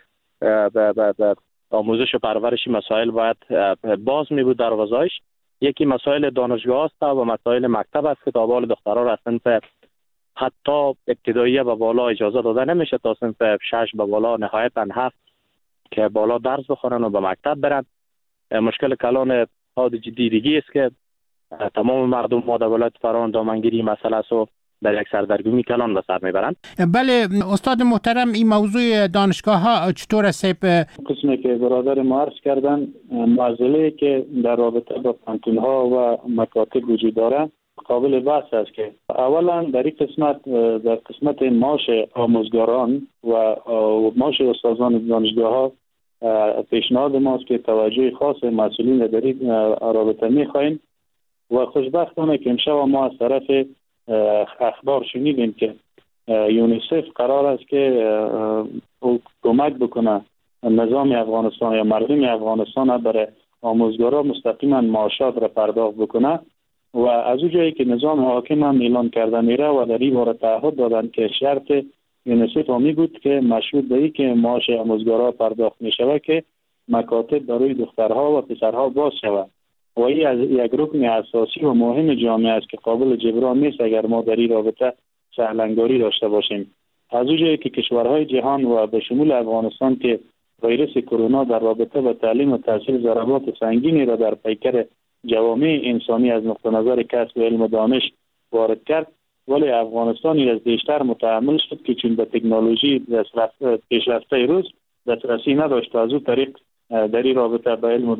[SPEAKER 17] آموزش و پرورشی مسائل باید باز می بود دروازه‌اش. یکی مسائل دانشگاه است و مسائل مکتب است که تا بال دخترها را صنف حتی ابتداییه و بالا اجازه داده نمیشه تا صنف 6 به بالا نهایتا 7 که بالا درس بخونن و به مکتب برن. مشکل کلان حاد جدی دیگی است که تمام مردم ما در ولایت پروان دامنگیری مسئله است و در یک سردرگمی کلان به سر میبرند.
[SPEAKER 11] بله استاد محترم، این موضوع دانشگاه ها چطور است؟
[SPEAKER 16] قسمی که برادر ما عرض کردن معضله که در رابطه با پانتون ها و مکاتب وجود داره قابل بحث است که اولا در این قسمت معاش آموزگاران و معاش استادان دانشگاه ها پیشنهاد ماست که توجه خاص مسئولین در این رابطه میخواهیم و خوشبختانه که امشب ما از طرف اخبار شنیدیم که یونیسف قرار است که کمک بکنه نظام افغانستان یا مردم افغانستان برای آموزگارا مستقیما معاشات را پرداخت بکنه و از اون جایی که نظام حاکم هم اعلان کرده میره و در این باره تعهد دادن که شرط یونیسف همی بود که مشروط به این که معاش آموزگارا پرداخت میشود که مکاتب برای دخترها و پسرها باز شود و این از یک رکن اساسی و مهم جامعه است که قابل جبران نیست اگر ما در این رابطه سهلنگاری داشته باشیم. از اون جایی که کشورهای جهان و به شمول افغانستان که ویروس کرونا در رابطه با تعلیم و تحصیل ضربات سنگینی را در پیکر جوامع انسانی از نقطه نظر کسب و علم و دانش وارد کرد، ولی افغانستانی از بیشتر متحمل شد که چون به تکنولوژی پیشرفته روز دسترسی نداشت از او طریق در این رابطه به علم و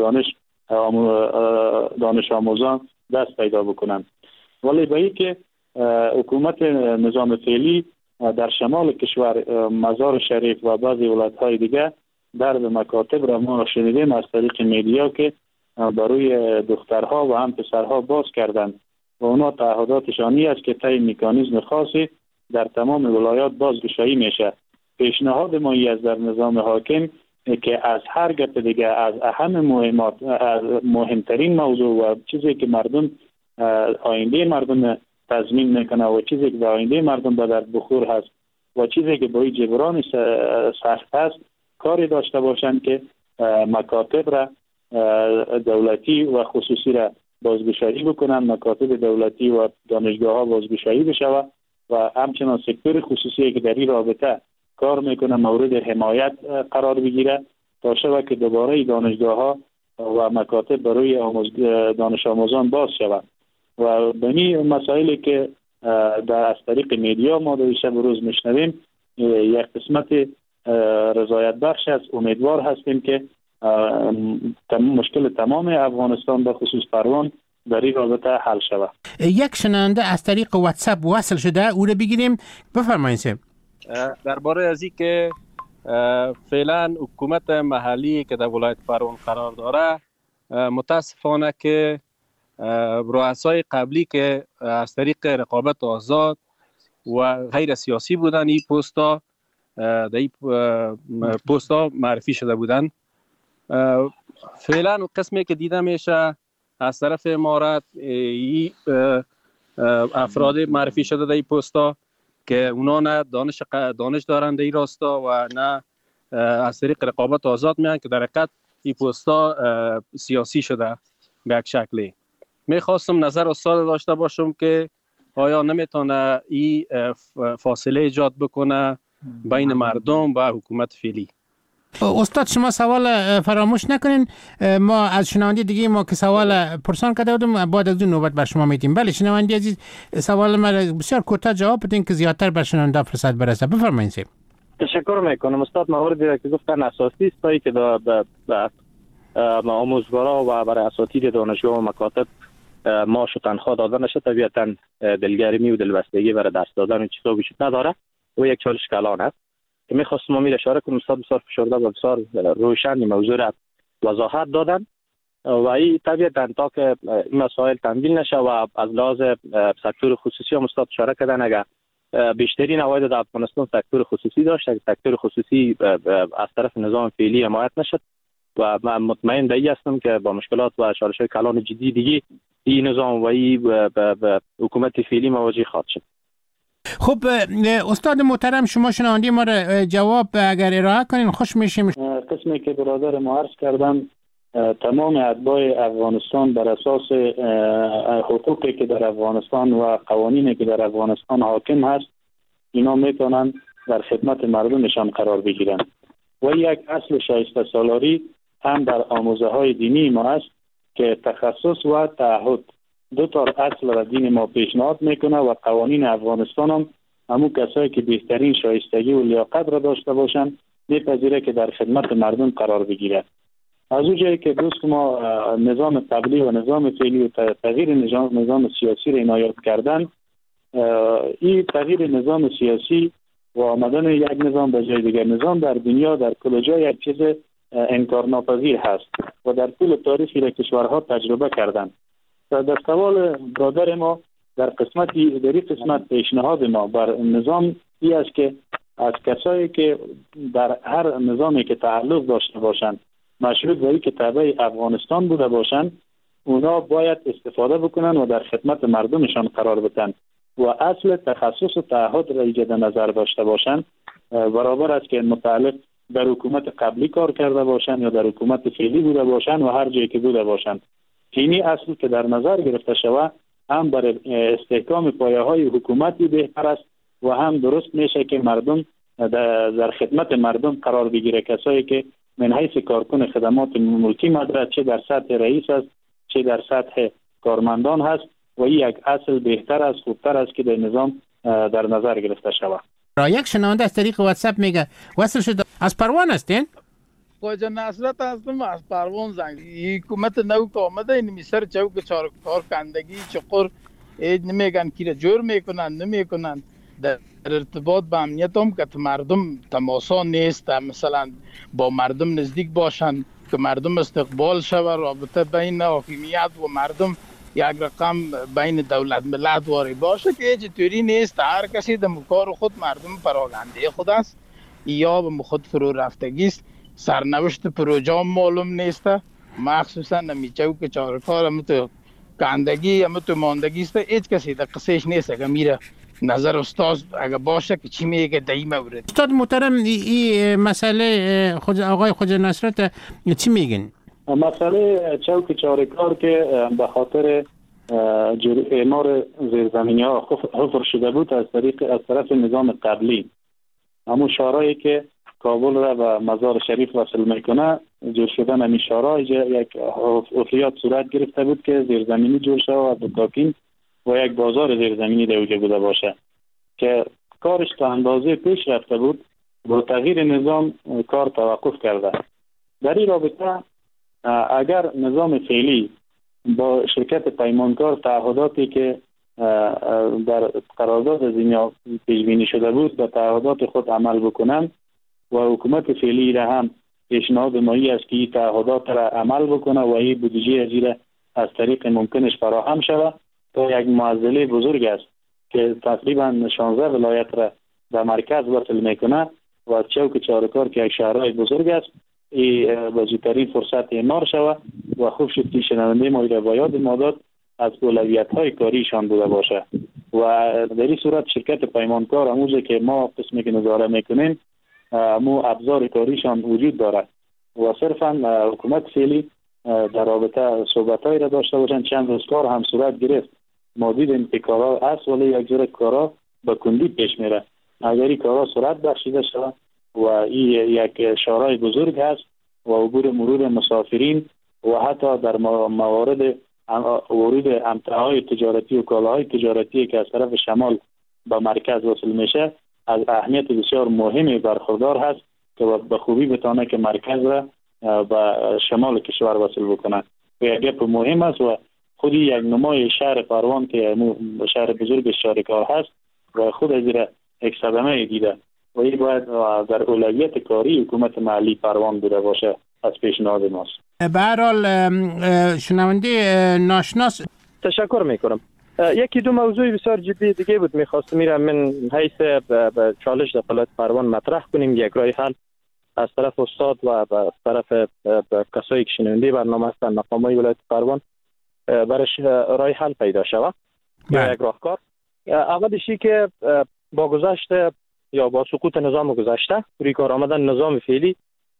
[SPEAKER 16] دانش آموزان دست پیدا بکنند. ولی به این که حکومت نظام فعلی در شمال کشور مزار شریف و بعضی ولایت‌های دیگه درب مکاتب را ما شنیدیم از طریق میدیا که برای دخترها و هم پسرها باز کردند و اونا تعهداتشانی است که طی مکانیزم خاصی در تمام ولایات بازگشایی میشه. پیشنهاد ما از در نظام حاکم که از هر گپ دیگه از اهم مهمات، از مهمترین موضوع و چیزی که مردم آینده مردم تضمین میکنه و چیزی که به آینده مردم به درد بخور هست و چیزی که با جبران سخت هست کاری داشته باشند که مکاتب را دولتی و خصوصی را بازگشایی بکنن، مکاتب دولتی و دانشگاه ها بازگشایی بشوه و همچنان سکتور خصوصی که در این رابطه کار میکنه مورد حمایت قرار بگیره تا شوه که دوباره دانشگاه ها و مکاتب برای دانش آموزان باز شود. و بنی مسائلی که از طریق میدیا ما در شب روز میشنویم یک قسمت رضایت بخش است. امیدوار هستیم که مشکل تمام افغانستان به خصوص پروان در این رابطه حل شود.
[SPEAKER 18] یک شنونده از طریق واتساپ وصل شده، او رو بگیریم. بفرمایید.
[SPEAKER 19] درباره از این که فعلا حکومت محلی که در ولایت پروان قرار داره، متاسفانه که رؤسای قبلی که از طریق رقابت آزاد و غیر سیاسی بودن این پوستا معرفی شده بودن. فعلا قسمی که دیده میشه از طرف امارت افراد معرفی شده در این پوستا که اونا نه دانش دارند این راستا و نه از طریق رقابت آزاد میان که در حقیقت این پوستا سیاسی شده به یک شکلی. میخواستم نظر استاد داشته باشم که آیا نمیتونه این فاصله ایجاد بکنه بین مردم و حکومت فعلی؟
[SPEAKER 18] استاد شما سوال فراموش نکنین، ما از شنونده دیگه ما که سوال پرسان کرده بودم بعد از اون نوبت بر شما میدیم. بله شنونده عزیز، سوال ما بسیار کوتاه جواب بدین که زیادتر بر شنونده فرصت برسه. بفرمایید.
[SPEAKER 17] تشکر میکنم استاد. موردی که گفتن اساسی است که به آموزگارا و برای اساتید دانشگاه و مکاتب معاش و تنخواه داده نشه، طبیعتا دلگرمی و دلبستگی برای درس دادن و چیزا وجود نداره و یک چالش کلان است که میخواستم امیر اشاره کنم. استاد بسیار فشرده و بسیار روشن موضوع را وضاحت دادن و این طبیعتا تا که این مسائل تنبیل نشه و از لحاظ سکتور خصوصی هم استاد اشاره کردن، اگر بیشترین عواید در افغانستان سکتور خصوصی داشت، اگر سکتور خصوصی از طرف نظام فعلی حمایت نشد و من مطمئن به این هستم که با مشکلات و چالش‌های کلان جدی دیگه این نظام و این حکومت فعلی مواجه خواهد شد.
[SPEAKER 18] خب استاد محترم، شما شنونده ما را جواب اگر ارائه کنین خوش میشیم.
[SPEAKER 16] قسمی که برادر ما عرض کردم، تمام اتباع افغانستان بر اساس حقوقی که در افغانستان و قوانینی که در افغانستان حاکم هست اینا میتونن در خدمت مردمشان قرار بگیرن و یک اصل شایسته سالاری هم در آموزه های دینی ما است که تخصص و تعهد دو تا اصل را دین ما پیشنهاد میکنه و قوانین افغانستان هم همون کسایی که بهترین شایستگی و لیاقت را داشته باشن میپذیره که در خدمت مردم قرار بگیره. از اون جایی که دوست ما نظام قبلی و نظام فعلی و تغییر نظام سیاسی را عنایت کردن، این تغییر نظام سیاسی و آمدن یک نظام به جای دیگر نظام در دنیا در کل جای یک چیز انکارناپذیر هست و در طول تاریخی را کشورها تجربه کردند. در سوال برادر ما در قسمت پیشنهاد ما بر نظام ای است که از کسایی که در هر نظامی که تعلق داشته باشند مشروط به که تابع افغانستان بوده باشند اونا باید استفاده بکنن و در خدمت مردمشان قرار بدن و اصل تخصص و تعهد را ایجاد نظر داشته باشند، برابر است که متعلق در حکومت قبلی کار کرده باشند یا در حکومت فعلی بوده باشند و هر جایی که بوده باشند. اینی اصل که در نظر گرفته شود هم برای استحکام پایه‌های حکومتی بهتر است و هم درست میشه که مردم در خدمت مردم قرار بگیره. کسایی که من حیث کارکن خدمات ملکی مدرد چه در سطح رئیس است چه در سطح کارمندان هست و این یک اصل بهتر است، خوبتر است که در نظام در نظر گرفته شود.
[SPEAKER 18] یک شنونده از طریق واتساپ میگه وصل شد. از پروان هستین؟
[SPEAKER 20] خواجه نصرت هستم از پروان زنگ. حکومت نو که آمده این میسر چوک کار کندگی چقدر نمیگن که جور میکنن نمیکنن. در ارتباط با امنیت هم که مردم تماسا نیست، مثلا با مردم نزدیک باشن که مردم استقبال شود، رابطه بین حاکمیت و مردم یک رقم بین دولت ملت واری باشه که هیچ طوری نیست. هر کسی در کار خود مردم پراگنده خود است یا به خود فرو رفتگی است. سرنوشت پروژه معلوم نیست، مخصوصا نمیچه که چارکار هم تو کندگی هم تو ماندگی است. هیچ کسی در قصهش نیست که میره نظر استاد اگه باشه که چی میگه در این مورد.
[SPEAKER 18] استاد محترم این مسئله آقای خواجه نصرت چی میگن؟
[SPEAKER 16] مسئله چوک چارکار که به خاطر اعمار زیرزمینی ها حفر شده بود از طرف نظام قبلی، همون شارایی که کابل را به مزار شریف وصل میکنه، جور شدن همین شارا یک حفریات صورت گرفته بود که زیرزمینی جور شده و دکاکین و یک بازار زیرزمینی در اوجه بوده باشه که کارش تا اندازه پیش رفته بود. با تغییر نظام کار توقف کرده. در این رابطه اگر نظام فعلی با شرکت پیمانکار تعهداتی که در قرارداد از اینجا پیش بینی شده بود به تعهدات خود عمل بکنند و حکومت فعلی را هم پیشنهاد مایی است که این تعهدات را عمل بکنه و این بودجه ازیره از طریق ممکنش فراهم شود تا یک معضله بزرگ است که تقریبا 16 ولایت را در مرکز وصل میکنه و چوک چارکار که یک شهرهای بزرگ است این بزرگترین فرصت اعمار شود و خوب شد که شنونده ما را باید مادات از اولویت‌های کاریشان بوده باشه و در این صورت شرکت پیمانکار همونجا که ما قسمی که نظاره میکنیم مو ابزار کاریشان وجود دارد و صرفا حکومت فعلی در رابطه صحبت‌هایی را داشته باشند. چند روز کار هم صورت گرفت، ما دیدیم که کارا است ولی یک جور کارا به کندی پیش میره. اگر این کارا صورت بخشیده شود و این یک شارع بزرگ هست و عبور مرور مسافرین و حتی در موارد ورود امتعاهای تجارتی و کالاهای تجارتی که از طرف شمال به مرکز وصل میشه از اهمیت بسیار مهمی برخوردار هست که به خوبی بتانه که مرکز را به شمال کشور وصل بکنه و یک گپ مهم است و خودی یک نمای شهر پروان که شهر بزرگ شارکار هست و خود از را یک صدمه دیده و این باید در اولویت کاری حکومت محلی پروان بوده باشه از پیشنهاد ماست.
[SPEAKER 18] به هر حال شنونده ناشناس
[SPEAKER 17] تشکر میکنم. یکی دو موضوع بسیار جدی دیگه بود میخواستم میرم من حیث به چالش در ولایت پروان مطرح کنیم یک راه حل از طرف استاد و از طرف کسایی که شنونده برنامه هستن مقامای ولایت پروان برش راه حل پیدا شود یا یک راهکار. اولشی که با گذشت یا با سقوط نظام گذشته روی کار آمدن نظام فعلی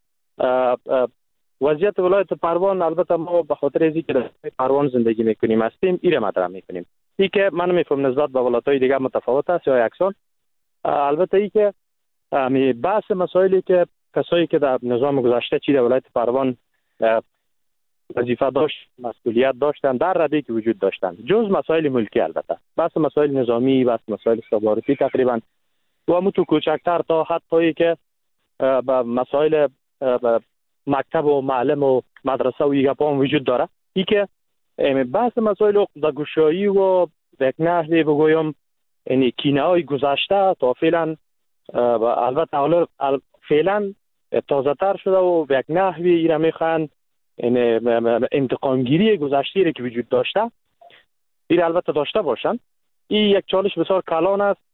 [SPEAKER 17] وضعیت ولایت پروان، البته ما به خاطر اینکه در پروان زندگی میکنیم هستیم ایره مطرح میکنیم. این که من میفهم نسبت به ولایت‌های دیگه متفاوت است یا یکسان. البته ای که بحث مسائلی که کسایی که در نظام گذشته چی در ولایت پروان وظیفه داشت، مسئولیت داشتن در رده که وجود داشتن، جز مسائل ملکی البته بحث مسائل نظامی، بحث مسائل استخباراتی تقریبا و متو کوچکتر تا حتی که به مسائل مکتب و معلم و مدرسه و یک پام وجود داره. ای که بحث مسائل عقده‌گشایی و به یک نحوی بگویم یعنی کینه‌های گذشته تا فعلا البته حالا فعلا تازه‌تر شده و به یک نحوی ایرا میخوان انتقامگیری گذشته که وجود داشته این البته داشته باشند. این یک چالش بسیار کلان است